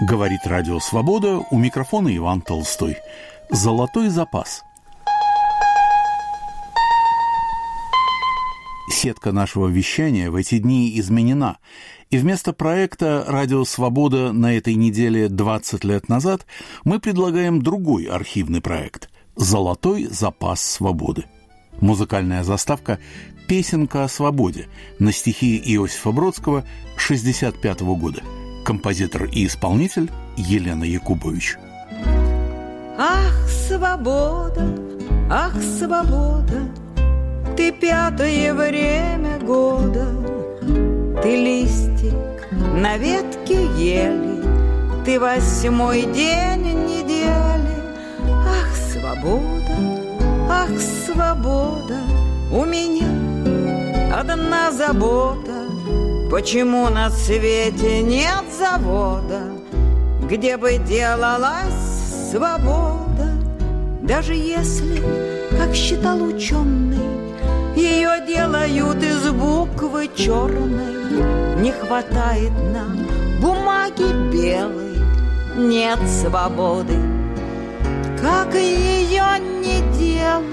Говорит Радио Свобода, у микрофона Иван Толстой. Золотой запас. Сетка нашего вещания в эти дни изменена, и вместо проекта «Радио Свобода» на этой неделе 20 лет назад мы предлагаем другой архивный проект «Золотой запас свободы». Музыкальная заставка «Песенка о свободе» на стихи Иосифа Бродского 1965 года. Композитор и исполнитель Елена Якубович. Ах, свобода, ты пятое время года, ты листик на ветке ели, ты 8-й день недели. Ах, свобода, у меня одна забота. Почему на свете нет завода, где бы делалась свобода? Даже если, как считал ученый, ее делают из буквы черной, не хватает нам бумаги белой, нет свободы, как ее не делают.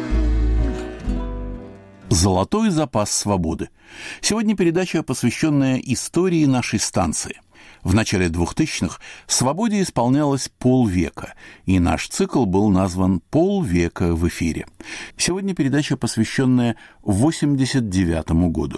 «Золотой запас свободы». Сегодня передача, посвященная истории нашей станции. В начале 2000-х «Свободе» исполнялось полвека, и наш цикл был назван «Полвека в эфире». Сегодня передача, посвященная 1989 году.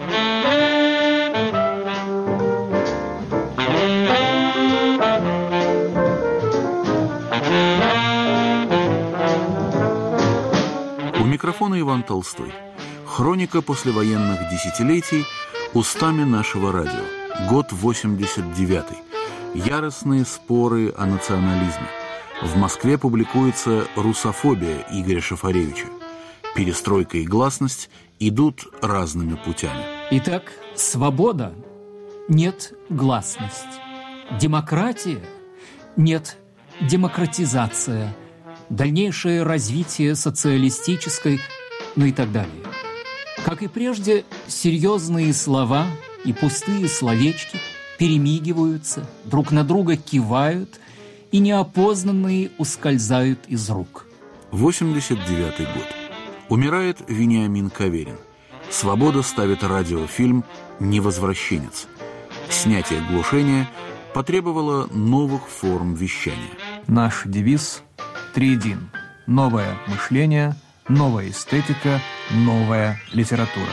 У микрофона Иван Толстой. Хроника послевоенных десятилетий устами нашего радио. Год 89-й. Яростные споры о национализме. В Москве публикуется «Русофобия» Игоря Шафаревича. Перестройка и гласность идут разными путями. Итак, свобода – нет гласность. Демократия – нет демократизация. Дальнейшее развитие социалистической, ну и так далее. Как и прежде, серьезные слова и пустые словечки перемигиваются, друг на друга кивают, и неопознанные ускользают из рук. 89-й год. Умирает Вениамин Каверин. «Свобода» ставит радиофильм «Невозвращенец». Снятие глушения потребовало новых форм вещания. Наш девиз триедин: новое мышление, новая эстетика, новая литература.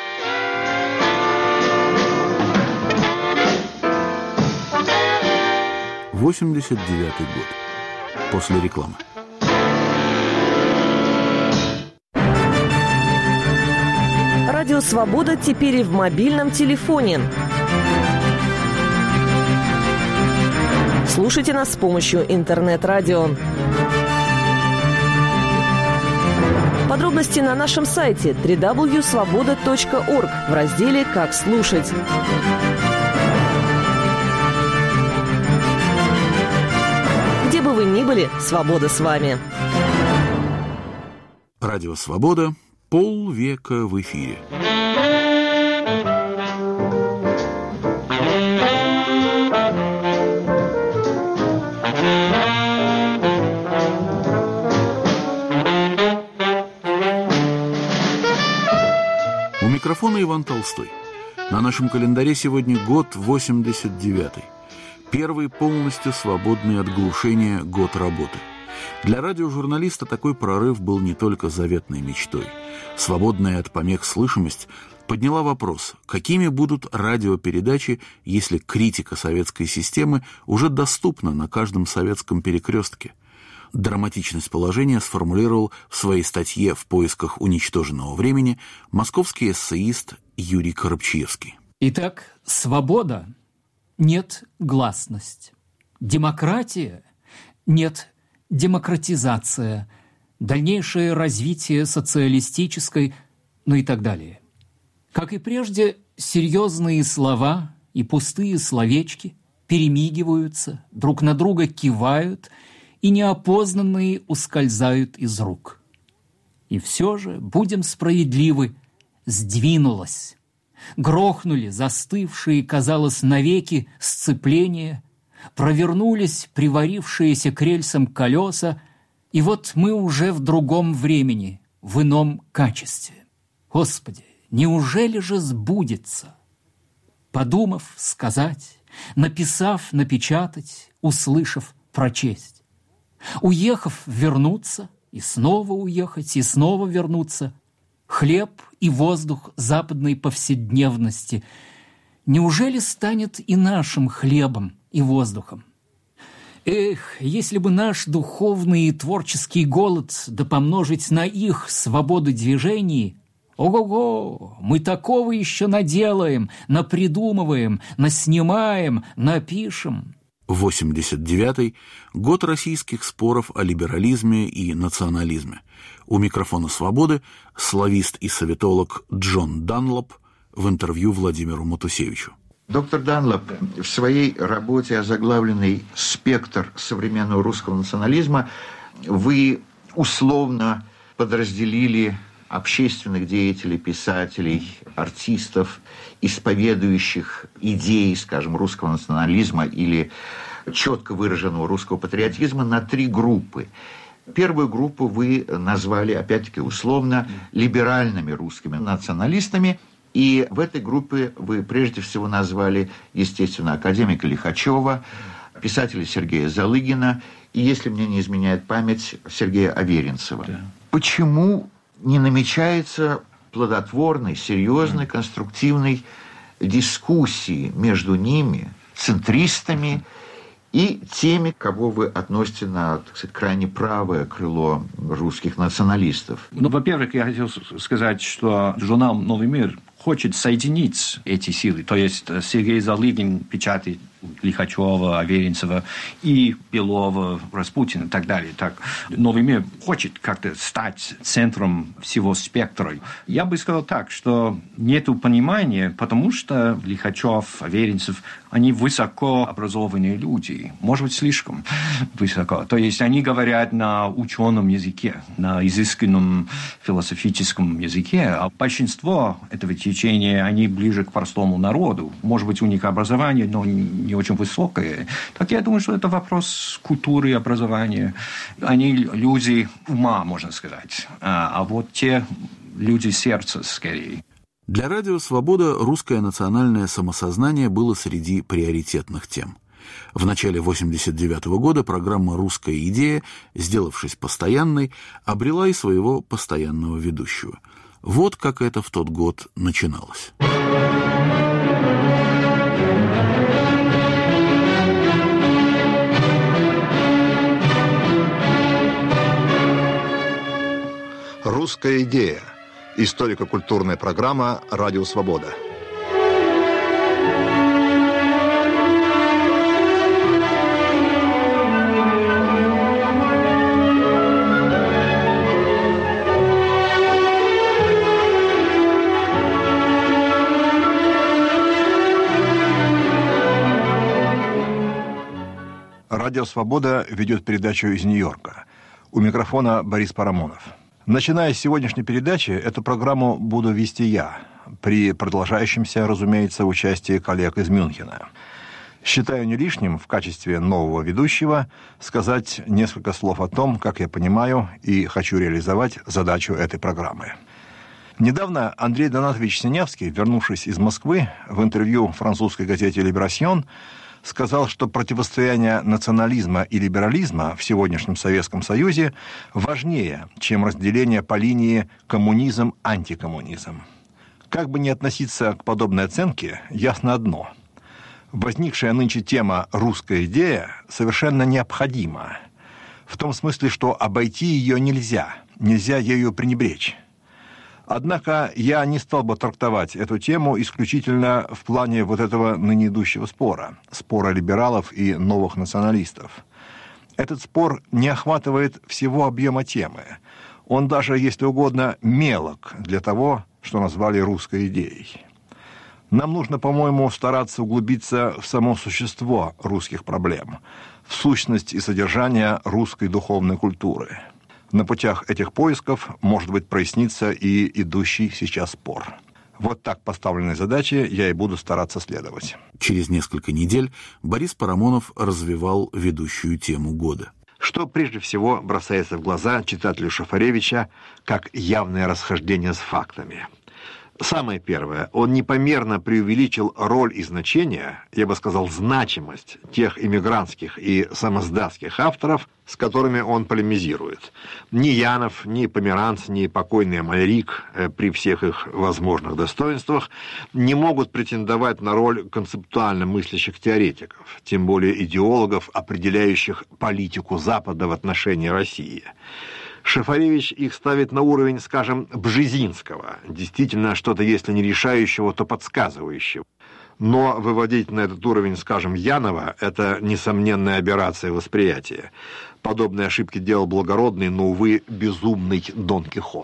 – 89-й год. После рекламы. Радио «Свобода» теперь и в мобильном телефоне. Слушайте нас с помощью интернет-радио. Подробности на нашем сайте www.svoboda.org в разделе «Как слушать». Где бы вы ни были, свобода с вами. Радио «Свобода». Полвека в эфире. У микрофона Иван Толстой. На нашем календаре сегодня год 89-й. Первый полностью свободный от глушения год работы. Для радиожурналиста такой прорыв был не только заветной мечтой. Свободная от помех слышимость подняла вопрос, какими будут радиопередачи, если критика советской системы уже доступна на каждом советском перекрестке. Драматичность положения сформулировал в своей статье «В поисках уничтоженного времени» московский эссеист Юрий Коробчиевский. Итак, свобода – нет гласность. Демократия – нет демократизация. Дальнейшее развитие социалистической, ну и так далее. Как и прежде, серьезные слова и пустые словечки перемигиваются, друг на друга кивают, и неопознанные ускользают из рук. И все же, будем справедливы, сдвинулось. Грохнули застывшие, казалось, навеки сцепления, провернулись приварившиеся к рельсам колеса, и вот мы уже в другом времени, в ином качестве. Господи, неужели же сбудется? Подумав, сказать, написав, напечатать, услышав, прочесть. Уехав, вернуться, и снова уехать, и снова вернуться. Хлеб и воздух западной повседневности неужели станет и нашим хлебом и воздухом? Эх, если бы наш духовный и творческий голод да помножить на их свободу движений, ого-го, мы такого еще наделаем, напридумываем, наснимаем, напишем. 89-й – год российских споров о либерализме и национализме. У микрофона «Свободы» славист и советолог Джон Данлоп в интервью Владимиру Матусевичу. Доктор Данлоп в своей работе, озаглавленной «Спектр современного русского национализма», вы условно подразделили общественных деятелей, писателей, артистов, исповедующих идеи, скажем, русского национализма или четко выраженного русского патриотизма на 3 группы. Первую группу вы назвали, опять-таки условно, либеральными русскими националистами, и в этой группе вы прежде всего назвали, естественно, академика Лихачева, писателя Сергея Залыгина и, если мне не изменяет память, Сергея Аверинцева. Да. Почему не намечается плодотворной, серьезной, конструктивной дискуссии между ними, центристами, и теми, кого вы относите на, так сказать, крайне правое крыло русских националистов? Ну, во-первых, я хотел сказать, что журнал «Новый мир» хочет соединить эти силы. То есть Сергей Залыгин печатает Лихачева, Аверинцева и Белова, Распутина и так далее. Так, «Новый мир» хочет как-то стать центром всего спектра. Я бы сказал так, что нет понимания, потому что Лихачев, Аверинцев, они высокообразованные люди. Может быть, слишком высоко. То есть они говорят на ученом языке, на изысканном философическом языке. А большинство этого течения, они ближе к простому народу. Может быть, у них образование, но не очень высокое. Так я думаю, что это вопрос культуры и образования. Они люди ума, можно сказать. А вот те люди сердца скорее. Для радио «Свобода» русское национальное самосознание было среди приоритетных тем. В начале 1989 года программа «Русская идея», сделавшись постоянной, обрела и своего постоянного ведущего. Вот как это в тот год начиналось. «Русская идея» – историко-культурная программа «Радио Свобода». «Радио Свобода» ведет передачу из Нью-Йорка. У микрофона Борис Парамонов. Начиная с сегодняшней передачи, эту программу буду вести я, при продолжающемся, разумеется, участии коллег из Мюнхена. Считаю не лишним в качестве нового ведущего сказать несколько слов о том, как я понимаю и хочу реализовать задачу этой программы. Недавно Андрей Донатович Синявский, вернувшись из Москвы, в интервью французской газете «Либерасьон», сказал, что противостояние национализма и либерализма в сегодняшнем Советском Союзе важнее, чем разделение по линии коммунизм-антикоммунизм. Как бы ни относиться к подобной оценке, ясно одно. Возникшая нынче тема «русская идея» совершенно необходима. В том смысле, что обойти ее нельзя ею пренебречь. Однако я не стал бы трактовать эту тему исключительно в плане вот этого ныне идущего спора либералов и новых националистов. Этот спор не охватывает всего объема темы. Он даже, если угодно, мелок для того, что назвали русской идеей. Нам нужно, по-моему, стараться углубиться в само существо русских проблем, в сущность и содержание русской духовной культуры. На путях этих поисков, может быть, прояснится и идущий сейчас спор. Вот так поставленной задаче я и буду стараться следовать. Через несколько недель Борис Парамонов развивал ведущую тему года. Что прежде всего бросается в глаза читателю Шафаревича как явное расхождение с фактами? Самое первое, он непомерно преувеличил роль и значение, я бы сказал, значимость тех иммигрантских и самоздатских авторов, с которыми он полемизирует. Ни Янов, ни Померанц, ни покойный Амальрик, при всех их возможных достоинствах, не могут претендовать на роль концептуально мыслящих теоретиков, тем более идеологов, определяющих политику Запада в отношении России. Шафаревич их ставит на уровень, скажем, Бжезинского, действительно что-то, если не решающего, то подсказывающего. Но выводить на этот уровень, скажем, Янова, это несомненная аберрация восприятия. Подобные ошибки делал благородный, но, увы, безумный Дон Кихот.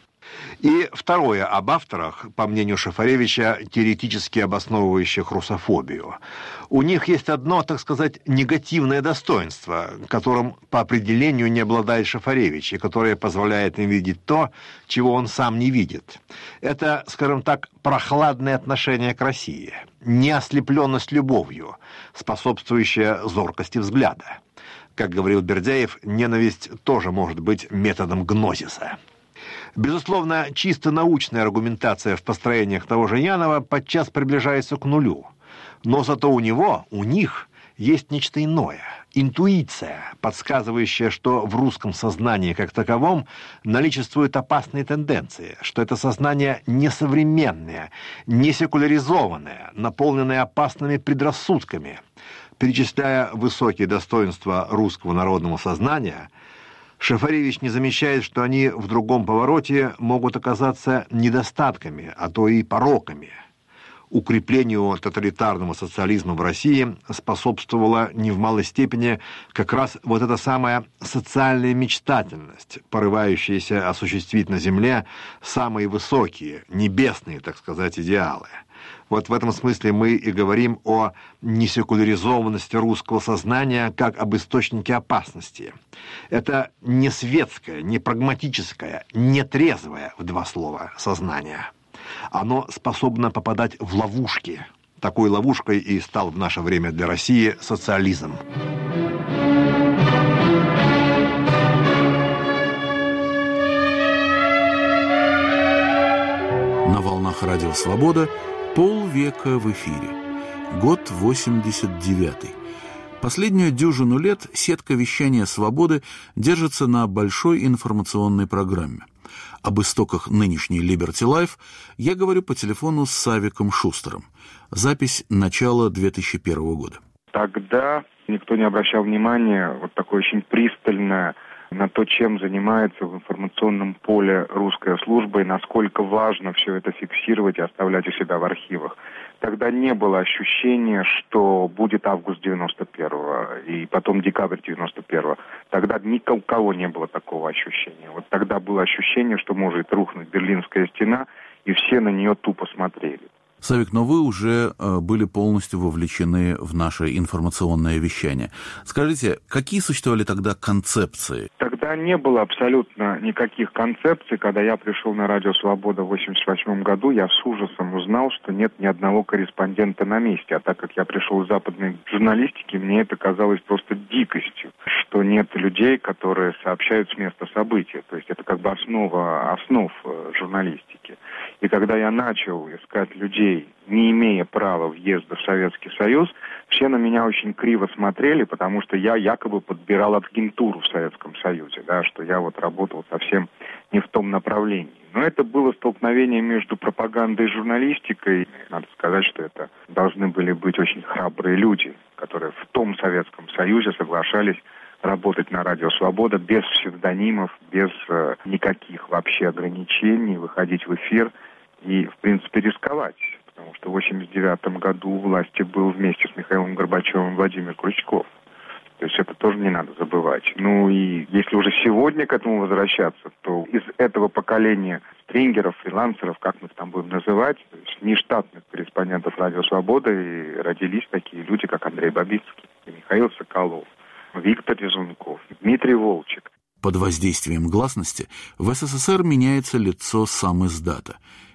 И второе об авторах, по мнению Шафаревича, теоретически обосновывающих русофобию. У них есть одно, так сказать, негативное достоинство, которым по определению не обладает Шафаревич, и которое позволяет им видеть то, чего он сам не видит. Это, скажем так, прохладное отношение к России, неослепленность любовью, способствующая зоркости взгляда. Как говорил Бердяев, ненависть тоже может быть методом гнозиса. Безусловно, чисто научная аргументация в построениях того же Янова подчас приближается к нулю. Но зато у них есть нечто иное. Интуиция, подсказывающая, что в русском сознании как таковом наличествуют опасные тенденции, что это сознание несовременное, не секуляризованное, наполненное опасными предрассудками. Перечисляя высокие достоинства русского народного сознания, Шафаревич не замечает, что они в другом повороте могут оказаться недостатками, а то и пороками. Укреплению тоталитарного социализма в России способствовала не в малой степени как раз вот эта самая социальная мечтательность, порывающаяся осуществить на земле самые высокие, небесные, так сказать, идеалы. Вот в этом смысле мы и говорим о несекуляризованности русского сознания как об источнике опасности. Это не светское, не прагматическое, не трезвое, в два слова, сознание. Оно способно попадать в ловушки. Такой ловушкой и стал в наше время для России социализм. На волнах Радио Свобода полвека в эфире. Год 89-й. Последнюю дюжину лет сетка вещания «Свободы» держится на большой информационной программе. Об истоках нынешней Liberty Life я говорю по телефону с Савиком Шустером. Запись начала 2001 года. Тогда никто не обращал внимания вот такое очень пристальное на то, чем занимается в информационном поле русская служба и насколько важно все это фиксировать и оставлять у себя в архивах. Тогда не было ощущения, что будет август 91-го и потом декабрь 91-го. Тогда ни у кого не было такого ощущения. Вот тогда было ощущение, что может рухнуть Берлинская стена, и все на нее тупо смотрели. Савик, но вы уже были полностью вовлечены в наше информационное вещание. Скажите, какие существовали тогда концепции? Тогда не было абсолютно никаких концепций. Когда я пришел на Радио Свобода в 1988 году, я с ужасом узнал, что нет ни одного корреспондента на месте. А так как я пришел из западной журналистики, мне это казалось просто дикостью, что нет людей, которые сообщают с места события. То есть это как бы основа основ журналистики. И когда я начал искать людей, не имея права въезда в Советский Союз, все на меня очень криво смотрели, потому что я якобы подбирал агентуру в Советском Союзе, да, что я вот работал совсем не в том направлении. Но это было столкновение между пропагандой и журналистикой. Надо сказать, что это должны были быть очень храбрые люди, которые в том Советском Союзе соглашались работать на Радио Свобода без псевдонимов, без никаких вообще ограничений, выходить в эфир и, в принципе, рисковать. Потому что в 1989 году у власти был вместе с Михаилом Горбачевым Владимир Крючков. То есть это тоже не надо забывать. Ну и если уже сегодня к этому возвращаться, то из этого поколения стрингеров, фрилансеров, как мы их там будем называть, то есть нештатных корреспондентов Радио Свобода, и родились такие люди, как Андрей Бабицкий, Михаил Соколов, Виктор Резунков, Дмитрий Волчек. Под воздействием гласности в СССР меняется лицо сам издата.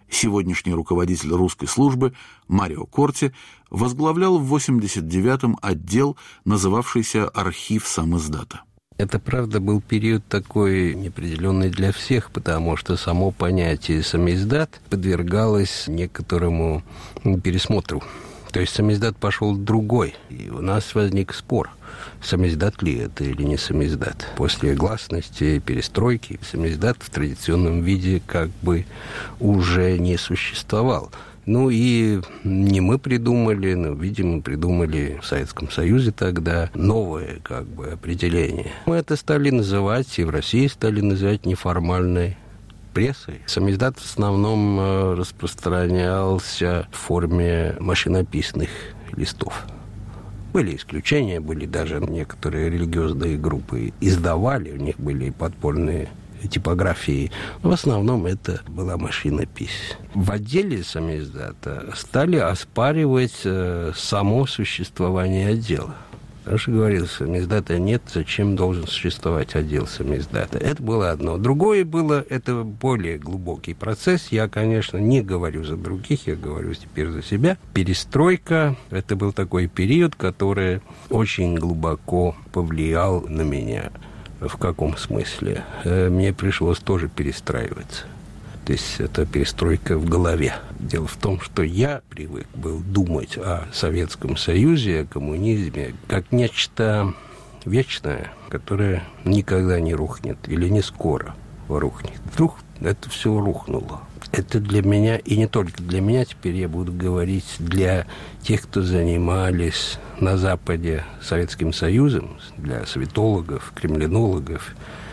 Сегодняшний руководитель русской службы Марио Корти возглавлял в 89-м отдел, называвшийся «Архив самиздата». Это, правда, был период такой неопределенный для всех, потому что само понятие самиздат подвергалось некоторому пересмотру. То есть самиздат пошел другой, и у нас возник спор, самиздат ли это или не самиздат. После гласности, перестройки, самиздат в традиционном виде как бы уже не существовал. Ну и не мы придумали, но, видимо, придумали в Советском Союзе тогда новое как бы определение. Мы это стали называть, и в России стали называть неформальной прессой. Самиздат в основном распространялся в форме машинописных листов. Были исключения, были даже некоторые религиозные группы издавали, у них были подпольные типографии. В основном это была машинопись. В отделе самиздата стали оспаривать само существование отдела. Раньше говорил, самиздата нет, зачем должен существовать отдел самиздата. Это было одно. Другое было, это более глубокий процесс. Я, конечно, не говорю за других, я говорю теперь за себя. Перестройка, это был такой период, который очень глубоко повлиял на меня. В каком смысле? Мне пришлось тоже перестраиваться. То есть это перестройка в голове. Дело в том, что я привык был думать о Советском Союзе, о коммунизме, как нечто вечное, которое никогда не рухнет или не скоро рухнет. Вдруг это все рухнуло. Это для меня, и не только для меня, теперь я буду говорить для тех, кто занимались на Западе Советским Союзом, для советологов, кремлинологов.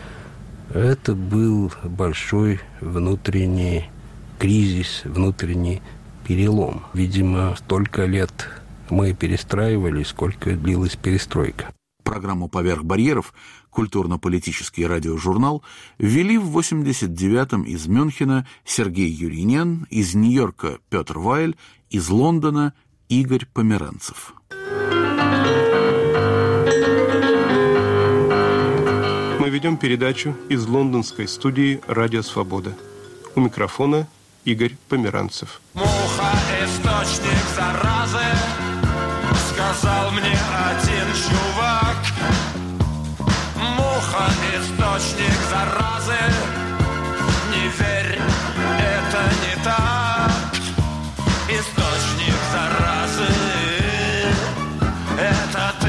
Это был большой внутренний кризис, внутренний перелом. Видимо, столько лет мы перестраивались, сколько длилась перестройка. Программу «Поверх барьеров» культурно-политический радиожурнал ввели в 89-м из Мюнхена Сергей Юринен, из Нью-Йорка Петр Вайль, из Лондона Игорь Померанцев. Мы ведем передачу из лондонской студии «Радио Свобода». У микрофона Игорь Померанцев. Муха – источник заразы, сказал мне один чувак. Муха – источник заразы, не верь, это не так. Источник заразы – это ты.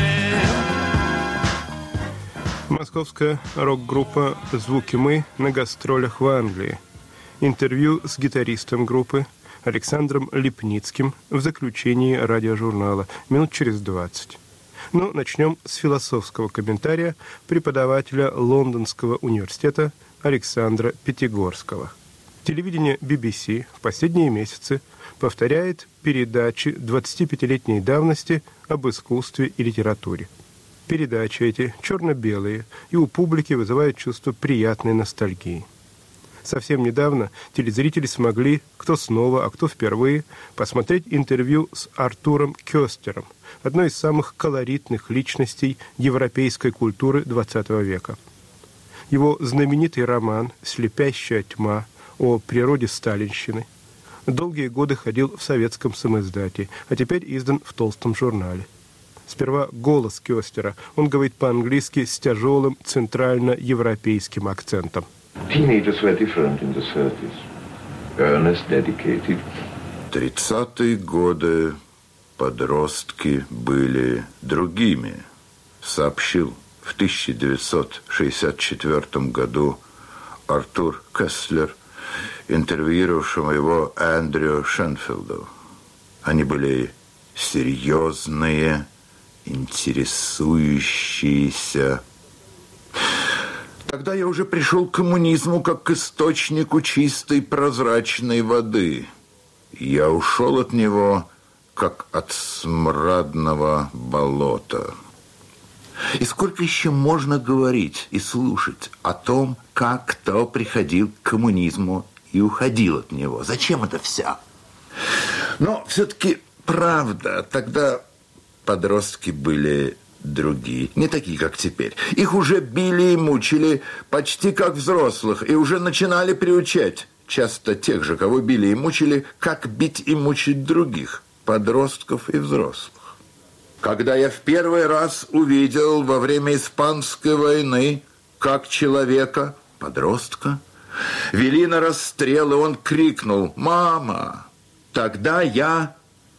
Московская рок-группа «Звуки мы» на гастролях в Англии. Интервью с гитаристом группы Александром Липницким в заключении радиожурнала минут через 20. Но начнем с философского комментария преподавателя Лондонского университета Александра Пятигорского. Телевидение BBC в последние месяцы повторяет передачи 25-летней давности об искусстве и литературе. Передачи эти черно-белые и у публики вызывают чувство приятной ностальгии. Совсем недавно телезрители смогли, кто снова, а кто впервые, посмотреть интервью с Артуром Кёстером, одной из самых колоритных личностей европейской культуры XX века. Его знаменитый роман «Слепящая тьма» о природе сталинщины долгие годы ходил в советском самиздате, а теперь издан в толстом журнале. Сперва голос Кёстера. Он говорит по-английски с тяжелым центральноевропейским акцентом. Teenagers were different in the 30s. Earnest, dedicated. 30-е годы подростки были другими, сообщил в 1964 году Артур Кёстер, интервьюировавшему его Эндрю Шенфилду. Они были серьезные, интересующиеся. Тогда я уже пришел к коммунизму как к источнику чистой прозрачной воды. Я ушел от него, как от смрадного болота. И сколько еще можно говорить и слушать о том, как кто приходил к коммунизму и уходил от него? Зачем это все? Но все-таки правда, тогда подростки были другие, не такие, как теперь. Их уже били и мучили почти как взрослых, и уже начинали приучать часто тех же, кого били и мучили, как бить и мучить других, подростков и взрослых. Когда я в первый раз увидел во время Испанской войны, как человека, подростка, вели на расстрел, и он крикнул: «Мама!» Тогда я...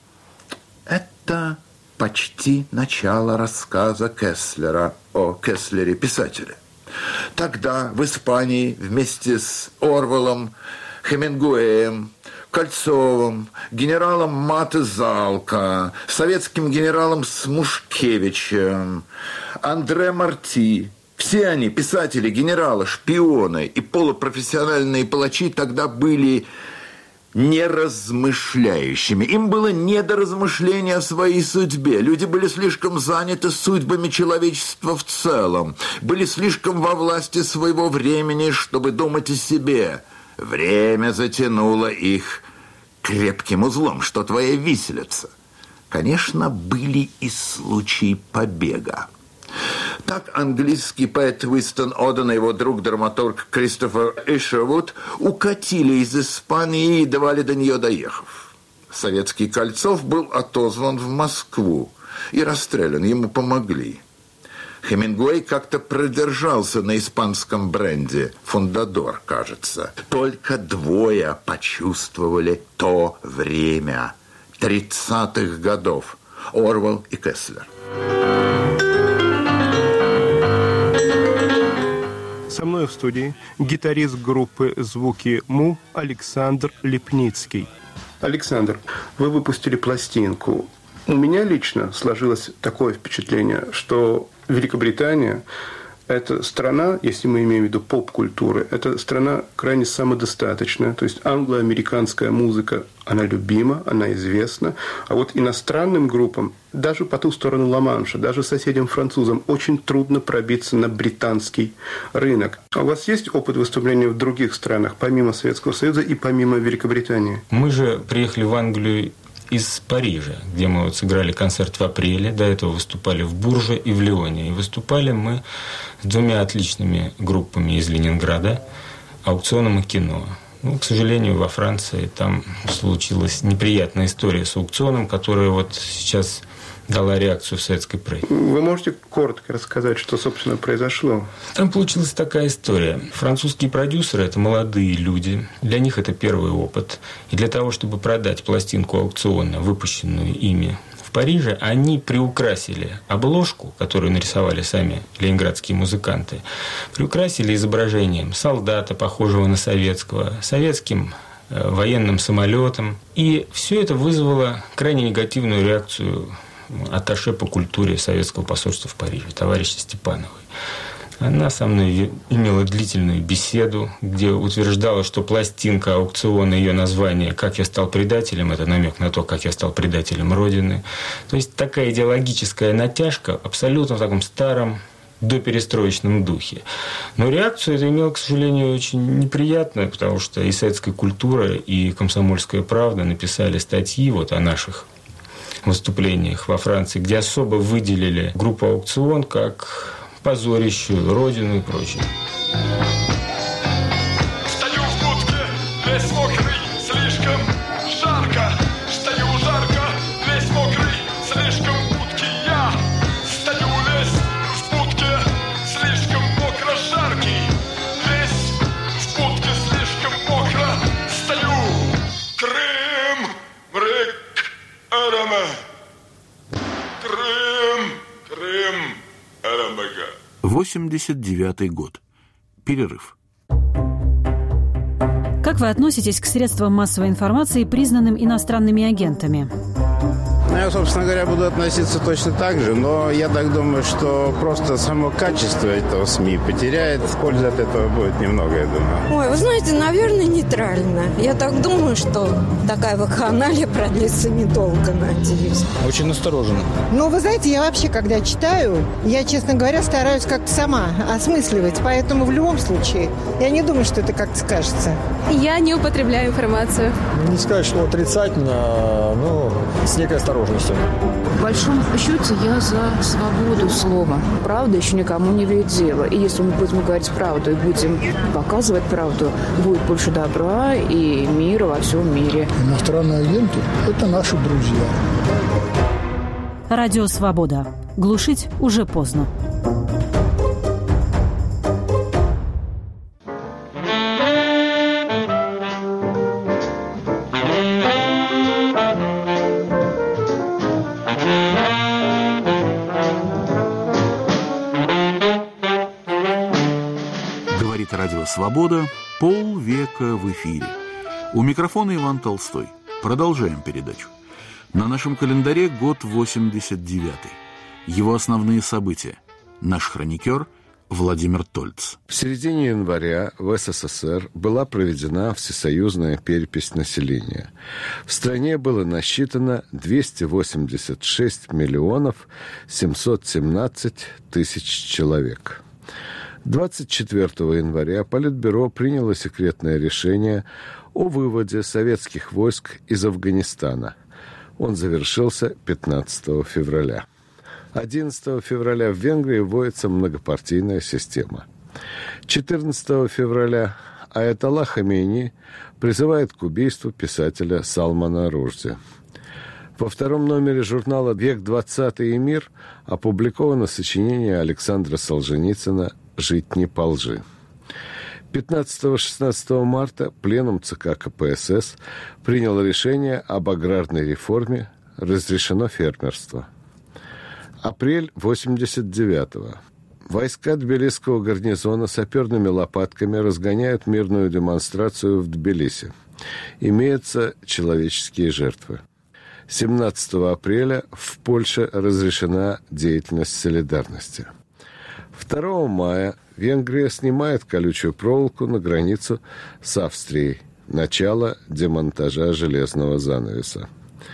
Это почти начало рассказа Кеслера о Кеслере, писателе. Тогда в Испании вместе с Орвелом, Хемингуэем, Кольцовым, генералом Мате Залко, советским генералом Смушкевичем, Андре Марти. Все они, писатели, генералы, шпионы и полупрофессиональные палачи, тогда были неразмышляющими. Им было не до размышления о своей судьбе. Люди были слишком заняты судьбами человечества в целом, были слишком во власти своего времени, чтобы думать о себе. Время затянуло их крепким узлом, что твоя виселица. Конечно, были и случаи побега. Так английский поэт Уинстон Оден и его друг-драматург Кристофер Ишервуд укатили из Испании и едва ли до нее доехав. Советский Кольцов был отозван в Москву и расстрелян, ему помогли. Хемингуэй как-то продержался на испанском бренде «Фундадор», кажется. Только двое почувствовали то время 30-х годов – Орвел и Кеслер. Со мной в студии гитарист группы «Звуки Му» Александр Липницкий. Александр, вы выпустили пластинку. У меня лично сложилось такое впечатление, что Великобритания – это страна, если мы имеем в виду поп-культуры, это страна крайне самодостаточная. То есть англо-американская музыка, она любима, она известна. А вот иностранным группам, даже по ту сторону Ла-Манша, даже соседям французам, очень трудно пробиться на британский рынок. А у вас есть опыт выступления в других странах, помимо Советского Союза и помимо Великобритании? Мы же приехали в Англию из Парижа, где мы вот сыграли концерт в апреле. До этого выступали в Бурже и в Лионе. И выступали мы с двумя отличными группами из Ленинграда, «Аукционом» и «Кино». Ну, к сожалению, во Франции там случилась неприятная история с «Аукционом», которая вот сейчас дала реакцию в советской прессе. Вы можете коротко рассказать, что, собственно, произошло? Там получилась такая история. Французские продюсеры – это молодые люди. Для них это первый опыт. И для того, чтобы продать пластинку «Аукциона», выпущенную ими в Париже, они приукрасили обложку, которую нарисовали сами ленинградские музыканты, приукрасили изображением солдата, похожего на советского, советским военным самолетом. И все это вызвало крайне негативную реакцию атташе по культуре советского посольства в Париже, товарища Степановой. Она со мной имела длительную беседу, где утверждала, что пластинка «Аукциона», ее название «Как я стал предателем» – это намек на то, как я стал предателем Родины. То есть такая идеологическая натяжка абсолютно в таком старом доперестроечном духе. Но реакцию это имело, к сожалению, очень неприятную, потому что и советская культура, и «Комсомольская правда» написали статьи вот о наших выступлениях во Франции, где особо выделили группу «Аукцион» как позорящую Родину и прочее. Стою в будке, весь мокрый, слишком жарко. Стою жарко, весь мокрый, слишком в будке я. Стою весь в будке, слишком мокро, жаркий. Весь в будке, слишком мокро. Стою. Крым, мрык, арама. Крым, арамага. 89-й год. Перерыв. Как вы относитесь к средствам массовой информации, признанным иностранными агентами? Я, собственно говоря, буду относиться точно так же, но я так думаю, что просто само качество этого СМИ потеряет. Пользы от этого будет немного, я думаю. Ой, вы знаете, наверное, нейтрально. Я так думаю, что такая вакханалия продлится недолго, надеюсь. Очень настороженно. Ну, вы знаете, я вообще, когда читаю, я, честно говоря, стараюсь как-то сама осмысливать, поэтому в любом случае я не думаю, что это как-то скажется. Я не употребляю информацию. Не сказать, что отрицательно, но с некой осторожностью. В большом счете я за свободу слова. Правда еще никому не вредила. И если мы будем говорить правду и будем показывать правду, будет больше добра и мира во всем мире. Иностранные агенты – это наши друзья. Радио «Свобода». Глушить уже поздно. Говорит Радио «Свобода». Полвека в эфире. У микрофона Иван Толстой. Продолжаем передачу. На нашем календаре год 89-й. Его основные события. Наш хроникер Владимир Тольц. В середине января в СССР была проведена всесоюзная перепись населения. В стране было насчитано 286 миллионов 717 тысяч человек. 24 января Политбюро приняло секретное решение о выводе советских войск из Афганистана. Он завершился 15 февраля. 11 февраля в Венгрии вводится многопартийная система. 14 февраля Аятолла Хамейни призывает к убийству писателя Салмана Рушди. Во втором номере журнала «Век 20 и мир» опубликовано сочинение Александра Солженицына «Жить не по лжи». 15-16 марта пленум ЦК КПСС принял решение об аграрной реформе, разрешено фермерство. Апрель 89-го. Войска Тбилисского гарнизона саперными лопатками разгоняют мирную демонстрацию в Тбилиси. Имеются человеческие жертвы. 17 апреля в Польше разрешена деятельность солидарности. 2 мая Венгрия снимает колючую проволоку на границу с Австрией. Начало демонтажа железного занавеса.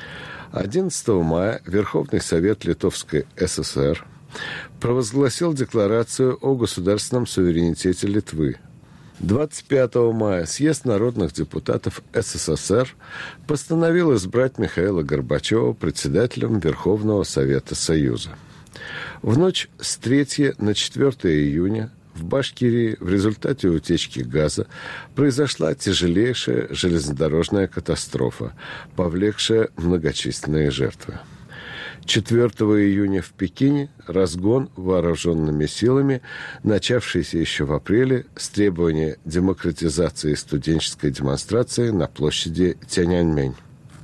11 мая Верховный Совет Литовской ССР провозгласил декларацию о государственном суверенитете Литвы. 25 мая Съезд народных депутатов СССР постановил избрать Михаила Горбачева председателем Верховного Совета Союза. В ночь с 3 на 4 июня в Башкирии в результате утечки газа произошла тяжелейшая железнодорожная катастрофа, повлекшая многочисленные жертвы. 4 июня в Пекине разгон вооруженными силами, начавшийся еще в апреле с требования демократизации студенческой демонстрации на площади Тяньаньмэнь.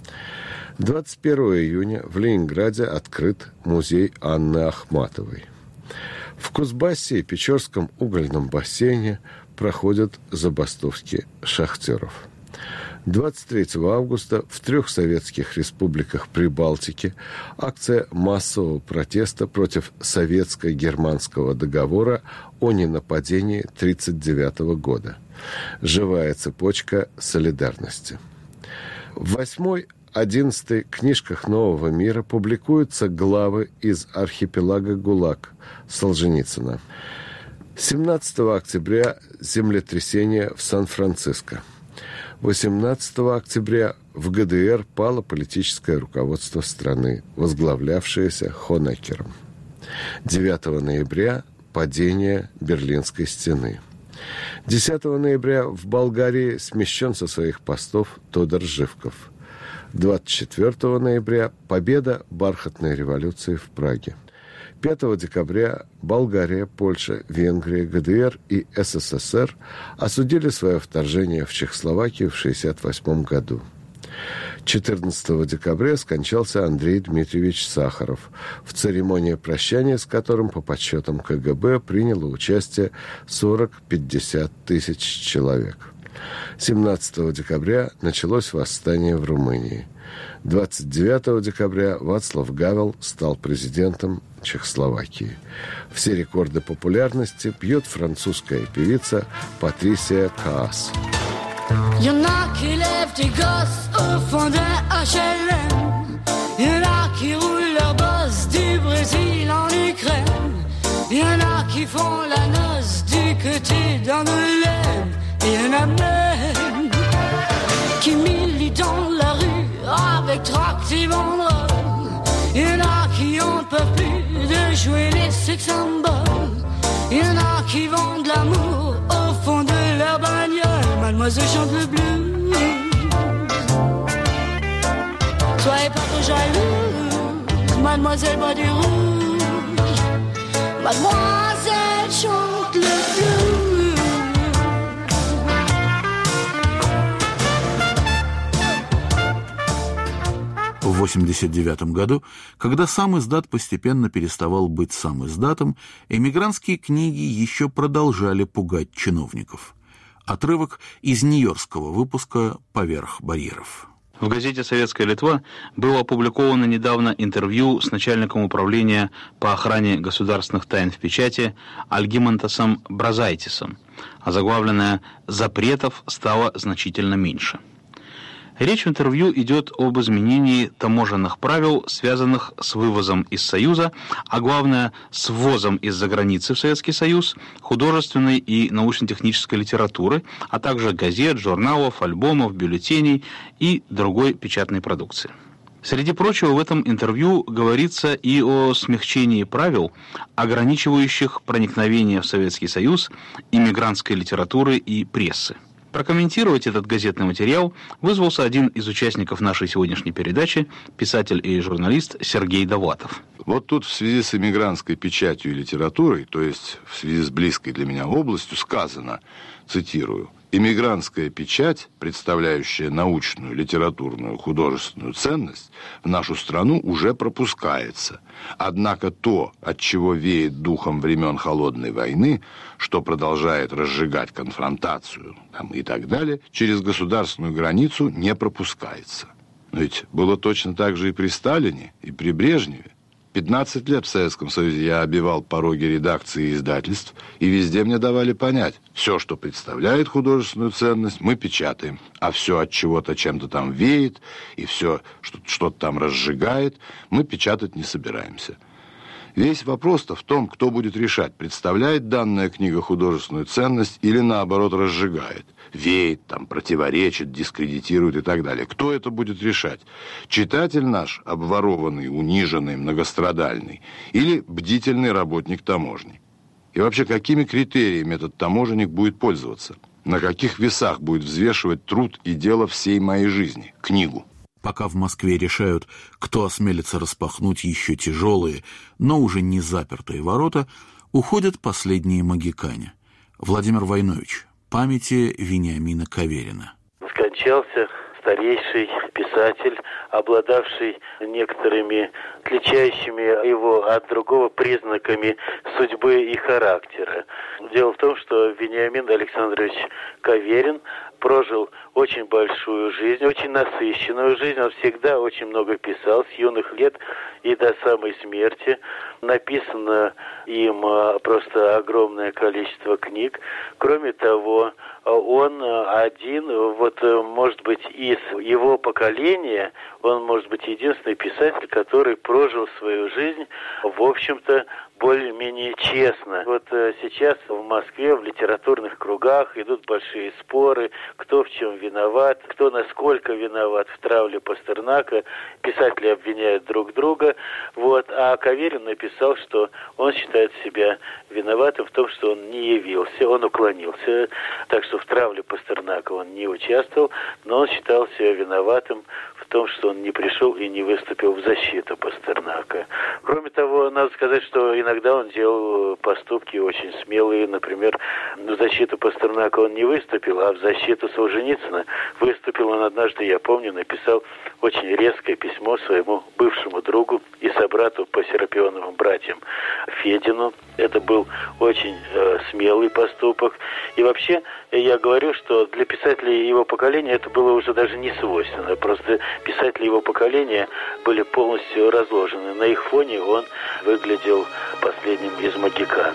21 июня в Ленинграде открыт музей Анны Ахматовой. В Кузбассе и Печорском угольном бассейне проходят забастовки шахтеров. 23 августа в 3 советских республиках Прибалтики акция массового протеста против советско-германского договора о ненападении 1939 года. Живая цепочка солидарности. В 8-11 книжках «Нового мира» публикуются главы из архипелага ГУЛАГ Солженицына. 17 октября землетрясение в Сан-Франциско. 18 октября в ГДР пало политическое руководство страны, возглавлявшееся Хонекером. 9 ноября падение Берлинской стены. 10 ноября в Болгарии смещен со своих постов Тодор Живков. 24 ноября победа бархатной революции в Праге. 5 декабря Болгария, Польша, Венгрия, ГДР и СССР осудили свое вторжение в Чехословакию в 1968 году. 14 декабря скончался Андрей Дмитриевич Сахаров, в церемонии прощания с которым, по подсчетам КГБ, приняло участие 40-50 тысяч человек. 17 декабря началось восстание в Румынии. 29 декабря Václav Гавел стал президентом Чехословакии. Все рекорды популярности бьет французская певица Патрисия Каас. Y'en a qui lèvent des gosses au fond d'un HLM. Y'en a qui roulent leur bosse du Brésil en Ukraine. Y'en a qui font la noce du côté d'Angoulême. Y'en a même qui militent dans la rue avec tracts et banderoles. jouer les sex symboles. Il y en a qui vendent l'amour au fond de leur bagnole. Mademoiselle chante le blues. Soyez pas trop jalouse, mademoiselle boit du rouge. Mademoiselle chante le blues. В 1989 году, когда сам издат постепенно переставал быть сам издатом, эмигрантские книги еще продолжали пугать чиновников. Отрывок из нью-йоркского выпуска «Поверх барьеров». В газете «Советская Литва» было опубликовано недавно интервью с начальником управления по охране государственных тайн в печати Альгимантасом Бразайтисом, озаглавленное «Запретов стало значительно меньше». Речь в интервью идет об изменении таможенных правил, связанных с вывозом из Союза, а главное, с ввозом из-за границы в Советский Союз художественной и научно-технической литературы, а также газет, журналов, альбомов, бюллетеней и другой печатной продукции. Среди прочего, в этом интервью говорится и о смягчении правил, ограничивающих проникновение в Советский Союз иммигрантской литературы и прессы. Прокомментировать этот газетный материал вызвался один из участников нашей сегодняшней передачи, писатель и журналист Сергей Довлатов. Вот тут в связи с эмигрантской печатью и литературой, то есть в связи с близкой для меня областью, сказано, цитирую, «Эмигрантская печать, представляющая научную, литературную, художественную ценность, в нашу страну уже пропускается. Однако то, от чего веет духом времен Холодной войны, что продолжает разжигать конфронтацию и так далее, через государственную границу не пропускается». Но ведь было точно так же и при Сталине, и при Брежневе. 15 лет в Советском Союзе я обивал пороги редакции и издательств, и везде мне давали понять, все, что представляет художественную ценность, мы печатаем, а все от чего-то чем-то там веет, и все, что-то там разжигает, мы печатать не собираемся. Весь вопрос-то в том, кто будет решать, представляет данная книга художественную ценность или, наоборот, разжигает. Веет, там, противоречит, дискредитирует и так далее. Кто это будет решать? Читатель наш, обворованный, униженный, многострадальный, или бдительный работник таможни? И вообще, какими критериями этот таможенник будет пользоваться? На каких весах будет взвешивать труд и дело всей моей жизни? Книгу. Пока в Москве решают, кто осмелится распахнуть еще тяжелые, но уже не запертые ворота, уходят последние могикане. Владимир Войнович. Памяти Вениамина Каверина. Скончался старейший писатель, обладавший некоторыми отличающими его от другого признаками судьбы и характера. Дело в том, что Вениамин Александрович Каверин прожил очень большую жизнь, очень насыщенную жизнь. Он всегда очень много писал с юных лет и до самой смерти. Написано им просто огромное количество книг. Кроме того, он один, может быть, из его поколения, он, может быть, единственный писатель, который прожил свою жизнь, в общем-то, более-менее честно. Сейчас в Москве в литературных кругах идут большие споры, кто в чем виноват, кто насколько виноват в травле Пастернака. Писатели обвиняют друг друга. А Каверин написал, что он считает себя виноватым в том, что он не явился, он уклонился. Так что в травле Пастернака он не участвовал, но он считал себя виноватым в том, что он не пришел и не выступил в защиту Пастернака. Кроме того, надо сказать, что иногда он делал поступки очень смелые. Например, в защиту Пастернака он не выступил, а в защиту Солженицына выступил он однажды, я помню, написал очень резкое письмо своему бывшему другу и собрату по Серапионовым братьям Федину. Это был очень смелый поступок. И вообще, я говорю, что для писателей его поколения это было уже даже не свойственно. Просто писатели его поколения были полностью разложены. На их фоне он выглядел последним из могикан.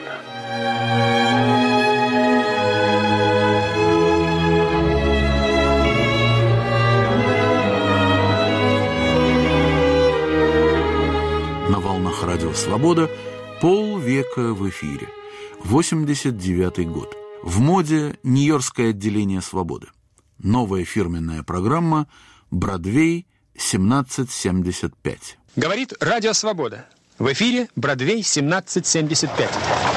На волнах Радио Свобода полвека в эфире. 89-й год. В моде Нью-Йоркское отделение «Свободы». Новая фирменная программа «Бродвей 1775». Говорит Радио Свобода. В эфире «Бродвей 1775».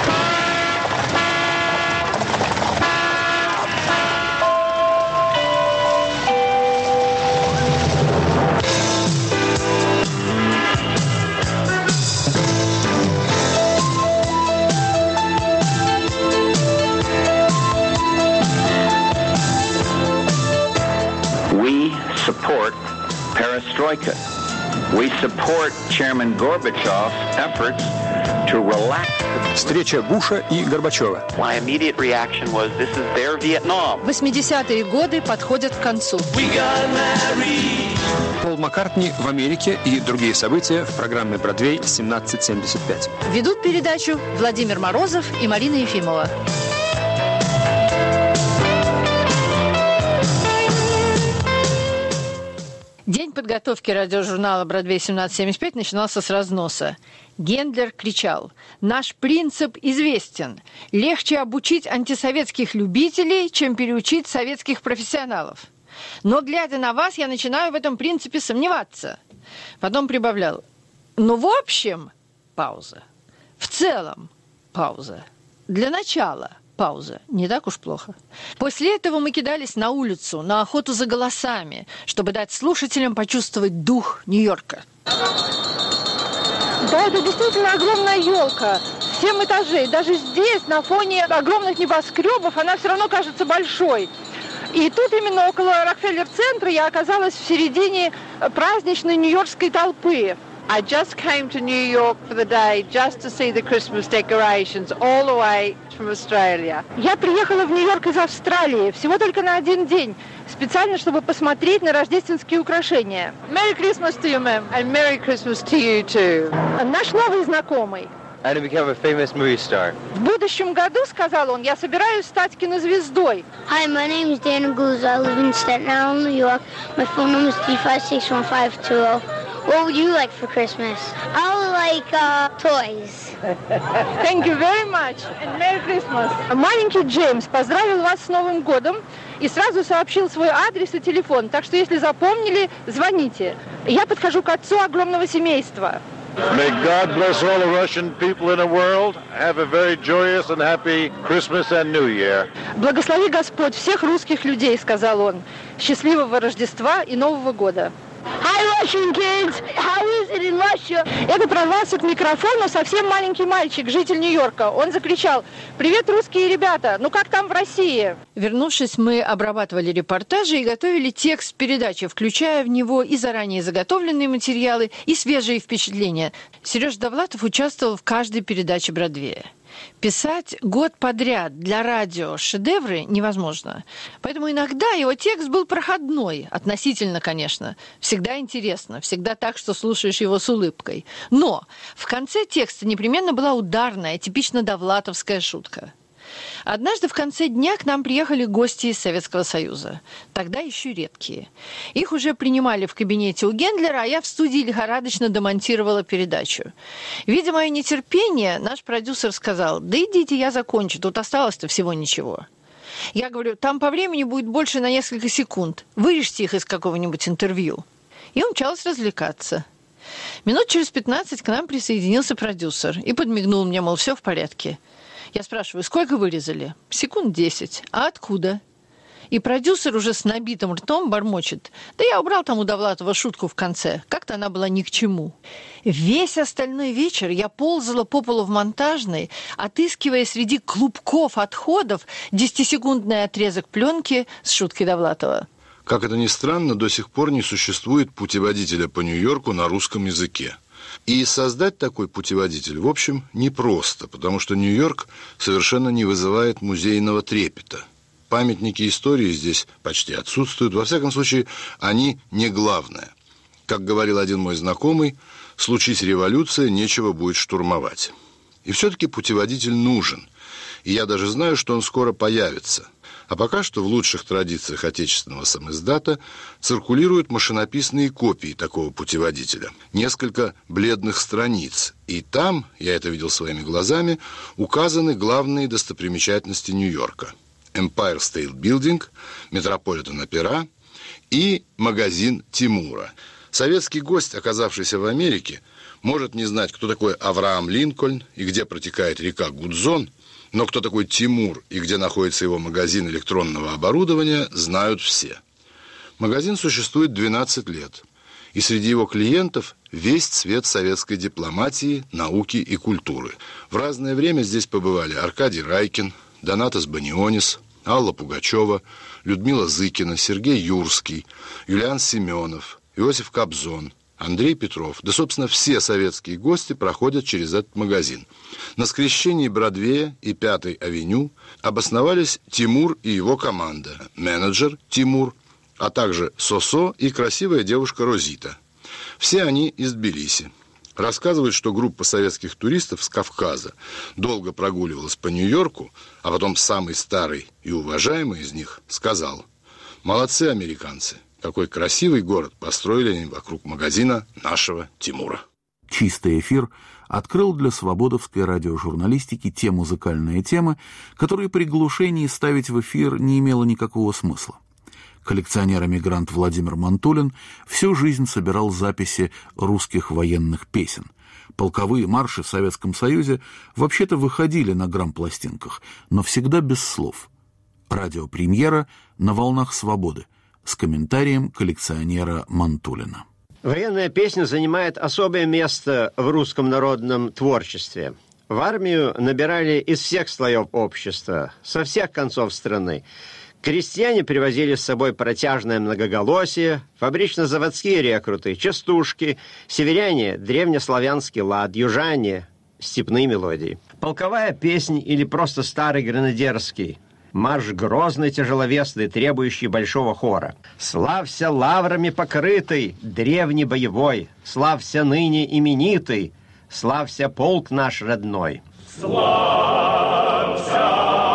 We support perestroika. We support Chairman Gorbachev's efforts to relax. Встреча Буша и Горбачева. My immediate reaction was, this is their Vietnam. 80-е годы подходят к концу. Пол Маккартни в Америке и другие события в программе «Бродвей 1775». Ведут передачу Владимир Морозов и Марина Ефимова. День подготовки радиожурнала «Бродвей 1775» начинался с разноса. Гендлер кричал: «Наш принцип известен. Легче обучить антисоветских любителей, чем переучить советских профессионалов. Но, глядя на вас, я начинаю в этом принципе сомневаться». Потом прибавлял: «Ну, в общем, пауза. В целом, пауза. Для начала». Пауза. Не так уж плохо. После этого мы кидались на улицу, на охоту за голосами, чтобы дать слушателям почувствовать дух Нью-Йорка. Да, это действительно огромная елка. 7 этажей. Даже здесь, на фоне огромных небоскребов, она все равно кажется большой. И тут именно около Рокфеллер-центра я оказалась в середине праздничной нью-йоркской толпы. I just came to New York for the day just to see the Christmas decorations all the way from Australia. Я приехала в Нью-Йорк из Австралии всего только на один день, специально, чтобы посмотреть на рождественские украшения. Merry Christmas to you, ma'am. And Merry Christmas to you too. Наш новый знакомый. And to become a famous movie star. В будущем году, сказал он, я собираюсь стать кинозвездой. Hi, my name is Dana Guz. I live in Staten Island, New York. My phone number is 3561520. What would you like for Christmas? I would like toys. Thank you very much and Merry Christmas. Маленький Джеймс поздравил вас с Новым годом и сразу сообщил свой адрес и телефон. Так что, если запомнили, звоните. Я подхожу к отцу огромного семейства. May God bless all the Russian people in the world. Have a very joyous and happy Christmas and New Year. Благослови Господь всех русских людей, сказал он. Счастливого Рождества и Нового года. Hi, Russian kids. How is it in Russia? Это прорвался к микрофону совсем маленький мальчик, житель Нью-Йорка. Он закричал: «Привет, русские ребята! Ну как там в России?» Вернувшись, мы обрабатывали репортажи и готовили текст передачи, включая в него и заранее заготовленные материалы, и свежие впечатления. Сережа Довлатов участвовал в каждой передаче «Бродвея». Писать год подряд для радио шедевры невозможно. Поэтому иногда его текст был проходной, относительно, конечно. Всегда интересно, всегда так, что слушаешь его с улыбкой. Но в конце текста непременно была ударная, типично довлатовская шутка. Однажды в конце дня к нам приехали гости из Советского Союза. Тогда еще редкие. Их уже принимали в кабинете у Гендлера, а я в студии лихорадочно демонтировала передачу. Видя мое нетерпение, наш продюсер сказал: «Да идите, я закончу, тут осталось-то всего ничего». Я говорю: «Там по времени будет больше на несколько секунд. Вырежьте их из какого-нибудь интервью». И умчалась развлекаться. Минут через 15 к нам присоединился продюсер и подмигнул мне, мол, все в порядке. Я спрашиваю: «Сколько вырезали?» «Секунд 10. А откуда?» И продюсер уже с набитым ртом бормочет: «Да я убрал там у Довлатова шутку в конце. Как-то она была ни к чему». Весь остальной вечер я ползала по полу в монтажной, отыскивая среди клубков отходов 10-секундный отрезок пленки с шуткой Довлатова. Как это ни странно, до сих пор не существует путеводителя по Нью-Йорку на русском языке. И создать такой путеводитель, в общем, непросто, потому что Нью-Йорк совершенно не вызывает музейного трепета. Памятники истории здесь почти отсутствуют. Во всяком случае, они не главное. Как говорил один мой знакомый, случись революция, нечего будет штурмовать. И все-таки путеводитель нужен. И я даже знаю, что он скоро появится. А пока что в лучших традициях отечественного самиздата циркулируют машинописные копии такого путеводителя. Несколько бледных страниц. И там, я это видел своими глазами, указаны главные достопримечательности Нью-Йорка. Empire State Building, Metropolitan Opera и магазин Тимура. Советский гость, оказавшийся в Америке, может не знать, кто такой Авраам Линкольн и где протекает река Гудзон, но кто такой Тимур и где находится его магазин электронного оборудования, знают все. Магазин существует 12 лет, и среди его клиентов весь цвет советской дипломатии, науки и культуры. В разное время здесь побывали Аркадий Райкин, Донатас Банионис, Алла Пугачева, Людмила Зыкина, Сергей Юрский, Юлиан Семенов, Иосиф Кобзон, Андрей Петров. Да, собственно, все советские гости проходят через этот магазин. На скрещении Бродвея и 5-й авеню обосновались Тимур и его команда, менеджер Тимур, а также Сосо и красивая девушка Розита. Все они из Тбилиси. Рассказывают, что группа советских туристов с Кавказа долго прогуливалась по Нью-Йорку, а потом самый старый и уважаемый из них сказал: «Молодцы американцы, какой красивый город построили они вокруг магазина нашего Тимура». Чистый эфир открыл для свободовской радиожурналистики те музыкальные темы, которые при глушении ставить в эфир не имело никакого смысла. Коллекционер-эмигрант Владимир Мантулин всю жизнь собирал записи русских военных песен. Полковые марши в Советском Союзе вообще-то выходили на грампластинках, но всегда без слов. Радиопремьера на волнах свободы с комментарием коллекционера Мантулина. Военная песня занимает особое место в русском народном творчестве. В армию набирали из всех слоев общества, со всех концов страны. Крестьяне привозили с собой протяжное многоголосие, фабрично-заводские рекруты, частушки, северяне – древнеславянский лад, южане – степные мелодии. Полковая песнь или просто старый гренадерский – марш грозный, тяжеловесный, требующий большого хора. «Славься лаврами покрытый, древний боевой, славься ныне именитый, славься полк наш родной». Славься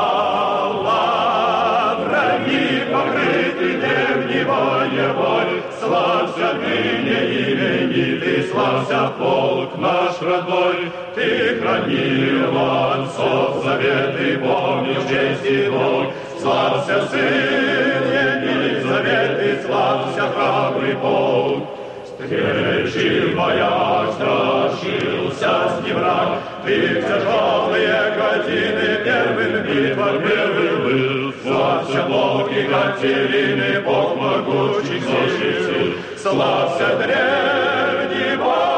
лаврами покрытый, древний боевой, славься ныне именитый, славься полк наш родной. Ты хранил отцов заветы, помнишь честь и долг. Славься, сын Елизаветы, славься, храбрый полк. Встречи в боях страшился с ним враг, ты в тяжелые годины первым битвах первым был. Славься, полк Екатерины, Бог могучих сил, славься, древний боевой.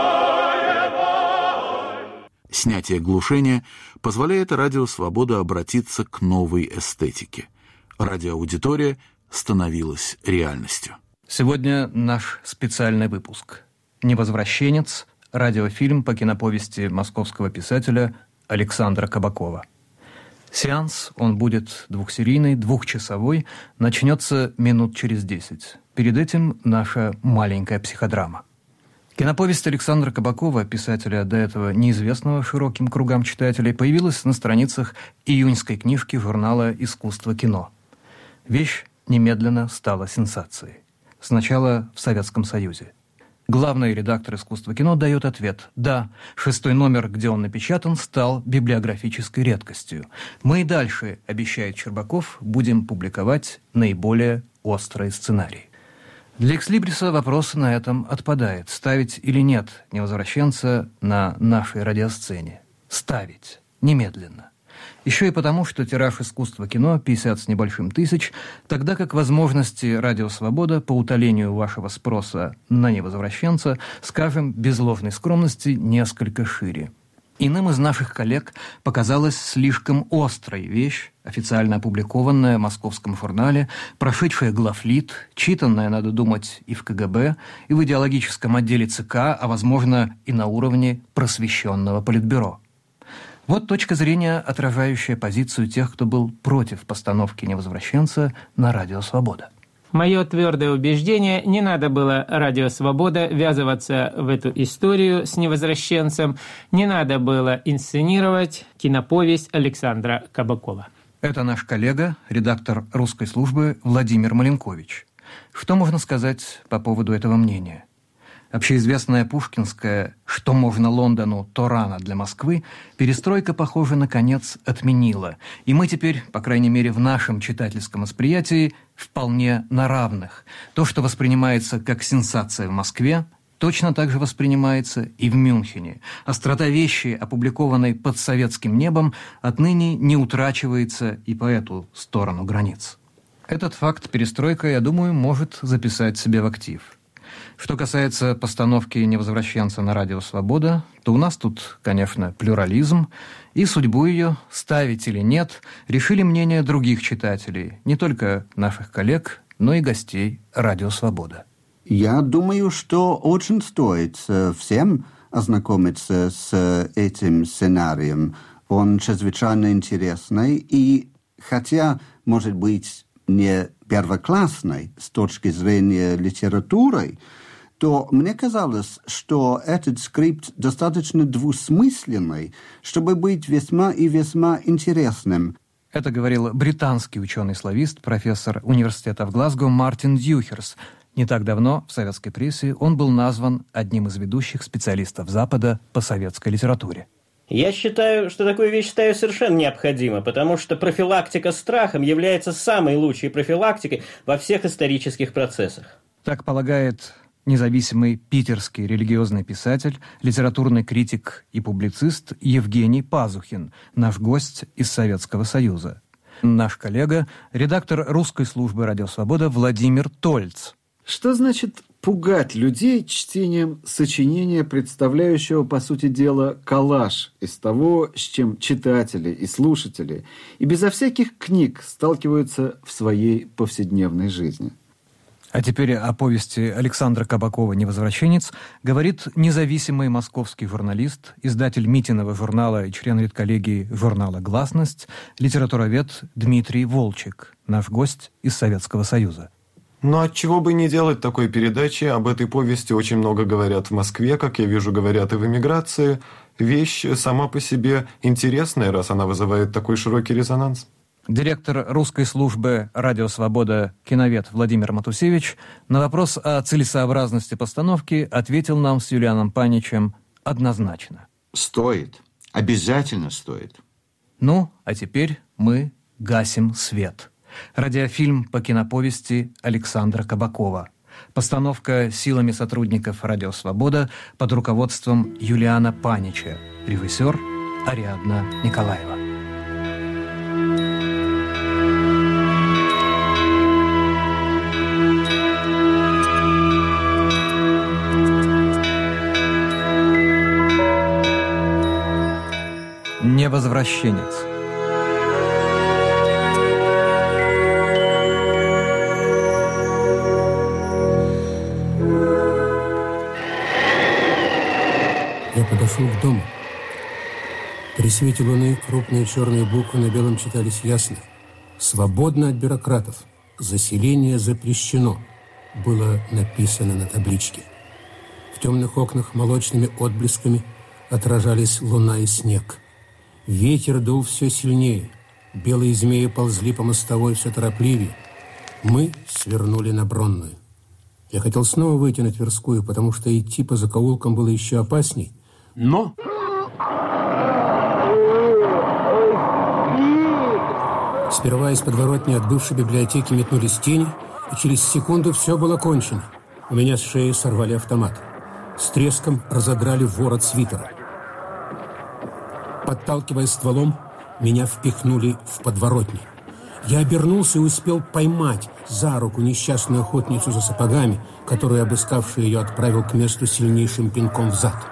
Снятие глушения позволяет радио «Свобода» обратиться к новой эстетике. Радиоаудитория становилась реальностью. Сегодня наш специальный выпуск. «Невозвращенец» – радиофильм по киноповести московского писателя Александра Кабакова. Сеанс, он будет двухсерийный, двухчасовой, начнется минут через 10. Перед этим наша маленькая психодрама. Киноповесть Александра Кабакова, писателя до этого неизвестного широким кругам читателей, появилась на страницах июньской книжки журнала «Искусство кино». Вещь немедленно стала сенсацией. Сначала в Советском Союзе. Главный редактор «Искусства кино» дает ответ: да, 6-й номер, где он напечатан, стал библиографической редкостью. Мы и дальше, обещает Щербаков, будем публиковать наиболее острые сценарии. Для «Экслибриса» вопрос на этом отпадает. Ставить или нет «Невозвращенца» на нашей радиосцене? Ставить. Немедленно. Еще и потому, что тираж «Искусства кино» 50 с небольшим тысяч, тогда как возможности «Радио Свобода» по утолению вашего спроса на «Невозвращенца», скажем, без ложной скромности, несколько шире. Иным из наших коллег показалась слишком острой вещь, официально опубликованная в московском журнале, прошедшая главлит, читанная, надо думать, и в КГБ, и в идеологическом отделе ЦК, а, возможно, и на уровне просвещенного политбюро. Вот точка зрения, отражающая позицию тех, кто был против постановки «Невозвращенца» на «Радио Свобода». Мое твердое убеждение, не надо было «Радио Свобода» ввязываться в эту историю с «Невозвращенцем», не надо было инсценировать киноповесть Александра Кабакова. Это наш коллега, редактор русской службы Владимир Маленкович. Что можно сказать по поводу этого мнения? Общеизвестная пушкинская «Что можно Лондону, то рано для Москвы» перестройка, похоже, наконец отменила. И мы теперь, по крайней мере, в нашем читательском восприятии вполне на равных. То, что воспринимается как сенсация в Москве, точно так же воспринимается и в Мюнхене. Острота вещи, опубликованной под советским небом, отныне не утрачивается и по эту сторону границ. Этот факт перестройка, я думаю, может записать себе в актив. Что касается постановки «Невозвращенца» на радио «Свобода», то у нас тут, конечно, плюрализм, и судьбу ее, ставить или нет, решили мнения других читателей, не только наших коллег, но и гостей радио «Свобода». Я думаю, что очень стоит всем ознакомиться с этим сценарием. Он чрезвычайно интересный, и хотя, может быть, не первоклассный с точки зрения литературы, то мне казалось, что этот скрипт достаточно двусмысленный, чтобы быть весьма и весьма интересным. Это говорил британский ученый-славист, профессор университета в Глазго Мартин Дьюхерс. Не так давно в советской прессе он был назван одним из ведущих специалистов Запада по советской литературе. Я считаю, что такую вещь ставить совершенно необходимо, потому что профилактика страхом является самой лучшей профилактикой во всех исторических процессах. Так полагает независимый питерский религиозный писатель, литературный критик и публицист Евгений Пазухин, наш гость из Советского Союза. Наш коллега, редактор русской службы «Радио Свобода» Владимир Тольц. Что значит пугать людей чтением сочинения, представляющего, по сути дела, коллаж из того, с чем читатели и слушатели и безо всяких книг сталкиваются в своей повседневной жизни? А теперь о повести Александра Кабакова «Невозвращенец» говорит независимый московский журналист, издатель Митиного журнала и член редколлегии журнала «Гласность», литературовед Дмитрий Волчек, наш гость из Советского Союза. Но отчего бы не делать такой передачи? Об этой повести очень много говорят в Москве, как я вижу, говорят и в эмиграции. Вещь сама по себе интересная, раз она вызывает такой широкий резонанс. Директор русской службы «Радио Свобода» киновед Владимир Матусевич на вопрос о целесообразности постановки ответил нам с Юлианом Паничем однозначно. Стоит. Обязательно стоит. Ну, а теперь мы гасим свет. Радиофильм по киноповести Александра Кабакова. Постановка силами сотрудников «Радио Свобода» под руководством Юлиана Панича. Режиссер Ариадна Николаева. Невозвращенец. Я подошел к дому. При свете луны крупные черные буквы на белом читались ясно. «Свободно от бюрократов. Заселение запрещено», было написано на табличке. В темных окнах молочными отблесками отражались луна и снег. Ветер дул все сильнее. Белые змеи ползли по мостовой все торопливее. Мы свернули на Бронную. Я хотел снова выйти на Тверскую, потому что идти по закоулкам было еще опасней. Но... Сперва из подворотни от бывшей библиотеки метнулись тени, и через секунду все было кончено. У меня с шеи сорвали автомат. С треском разодрали ворот свитера. Подталкивая стволом, меня впихнули в подворотни. Я обернулся и успел поймать за руку несчастную охотницу за сапогами, которую обыскавший ее отправил к месту сильнейшим пинком в зад.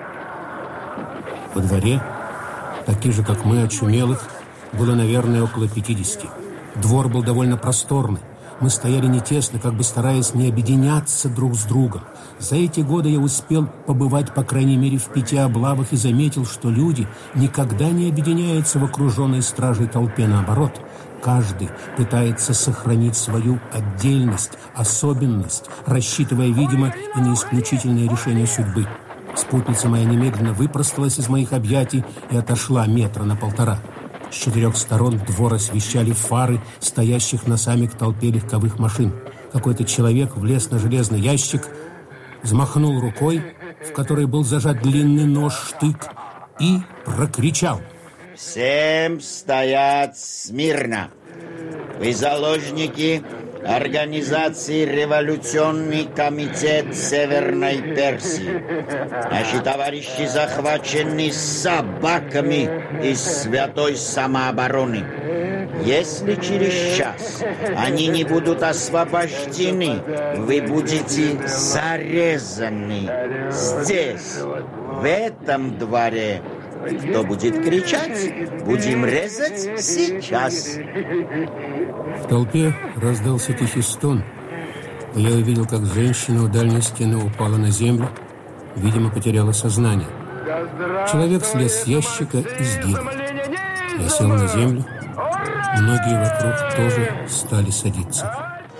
Во дворе, таких же, как мы, очумелых, было, наверное, около 50. Двор был довольно просторный. Мы стояли не тесно, как бы стараясь не объединяться друг с другом. За эти годы я успел побывать, по крайней мере, в 5 облавах и заметил, что люди никогда не объединяются в окруженной стражей толпе. Наоборот, каждый пытается сохранить свою отдельность, особенность, рассчитывая, видимо, и на исключительное решение судьбы. Спутница моя немедленно выпросталась из моих объятий и отошла 1-1,5 метра. С 4 сторон двор освещали фары, стоящих носами к толпе легковых машин. Какой-то человек влез на железный ящик взмахнул рукой, в которой был зажат длинный нож-штык, и прокричал: «Всем стоять смирно! Вы заложники организации «Революционный комитет Северной Персии». Наши товарищи захвачены собаками из святой самообороны. Если через час они не будут освобождены, вы будете зарезаны здесь, в этом дворе. Кто будет кричать, будем резать сейчас. В толпе раздался тихий стон. Я увидел, как женщина у дальней стены упала на землю, видимо, потеряла сознание. Человек слез с ящика и сгинул. Я сел на землю. Многие вокруг тоже стали садиться.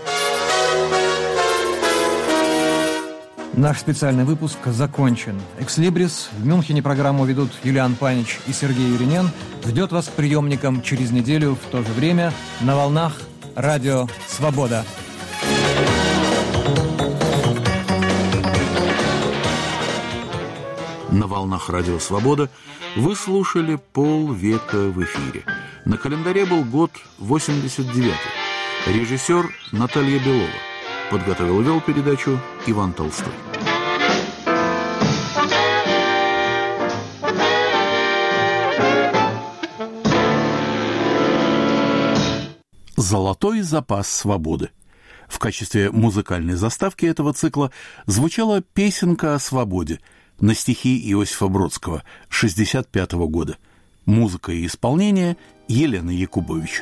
Наш специальный выпуск закончен. «Экслибрис». В Мюнхене программу ведут Юлиан Панич и Сергей Юринен. Ждет вас к приемникам через неделю в то же время на волнах Радио Свобода. На волнах Радио Свобода вы слушали полвека в эфире. На календаре был год 89-й. Режиссер Наталья Белова. Подготовил и вел передачу Иван Толстой. «Золотой запас свободы». В качестве музыкальной заставки этого цикла звучала песенка о свободе на стихи Иосифа Бродского 1965 года. Музыка и исполнение Елена Якубович.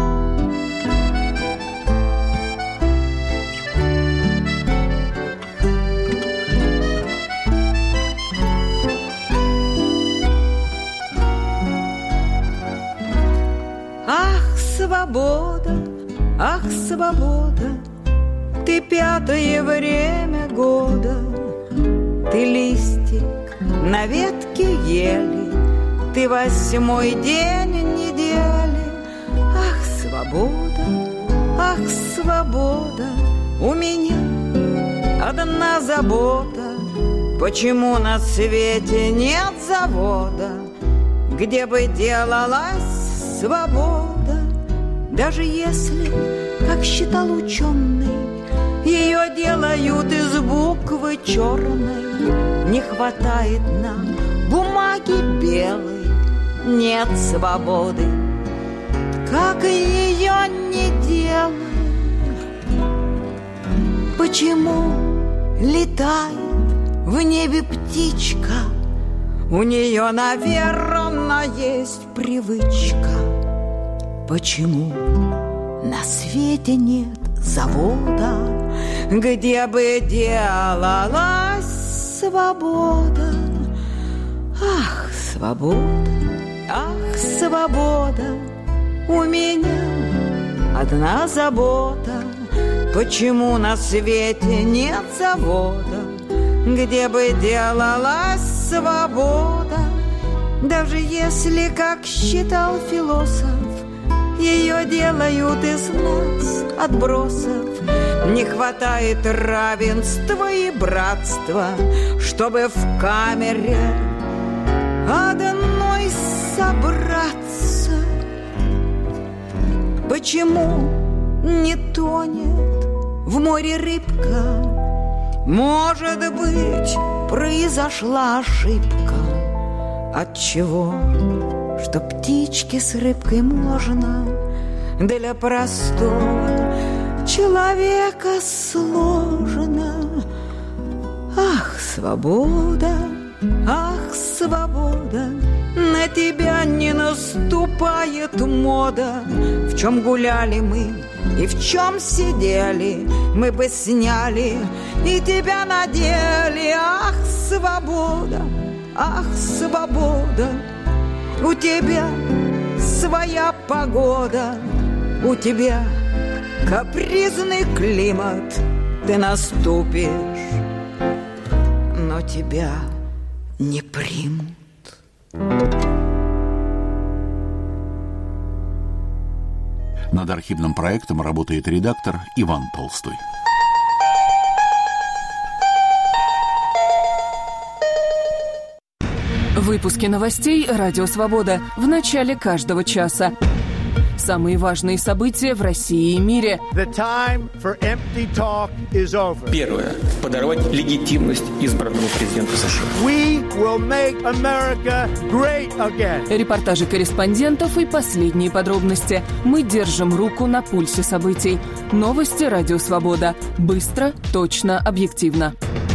Свобода, ах, свобода, ты пятое время года, ты листик на ветке ели, ты 8-й день недели. Ах, свобода, у меня одна забота: почему на свете нет завода, где бы делалась свобода? Даже если, как считал ученый, ее делают из буквы черной, не хватает нам бумаги белой, нет свободы, как ее не делай. Почему летает в небе птичка? У нее, наверное, есть привычка. Почему на свете нет завода, где бы делалась свобода? Ах, свобода, у меня одна забота: почему на свете нет завода, где бы делалась свобода? Даже если, как считал философ, ее делают из нас отбросов, не хватает равенства и братства, чтобы в камере одной собраться. Почему не тонет в море рыбка? Может быть, произошла ошибка. Отчего? Что птичке с рыбкой можно, для простого человека сложно. Ах, свобода, на тебя не наступает мода. В чем гуляли мы и в чем сидели, мы бы сняли и тебя надели. Ах, свобода, у тебя своя погода, у тебя капризный климат. Ты наступишь, но тебя не примут. Над архивным проектом работает редактор Иван Толстой. Выпуски новостей «Радио Свобода» в начале каждого часа. Самые важные события в России и мире. Первое. Подорвать легитимность избранного президента США. Репортажи корреспондентов и последние подробности. Мы держим руку на пульсе событий. Новости «Радио Свобода». Быстро, точно, объективно.